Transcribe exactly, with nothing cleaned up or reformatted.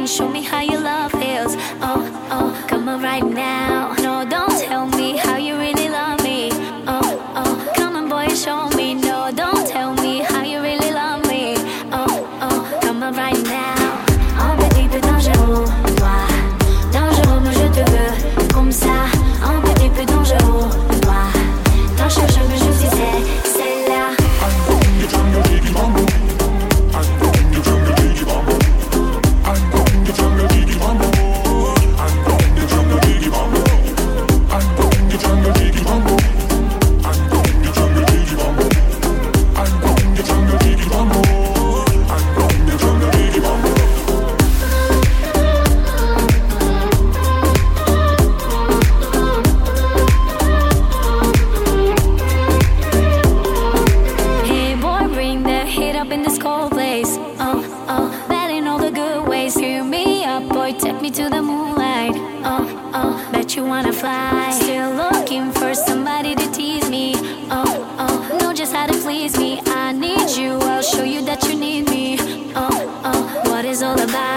thing. Show me how your love feels. Oh, oh, come on right now. No, don't tell me how you really love me. Oh, oh, come on boy, show me. No, don't tell me how you really love me. Oh, oh, come on right now. Un petit peu dangereux, toi. Dangereux, moi je te veux comme ça. Un petit peu dangereux, toi. Quand je cherche, je suis c'est, c'est là. You wanna fly, still looking for somebody to tease me. Oh, oh, know just how to please me. I need you, I'll show you that you need me. Oh, oh, what is all about?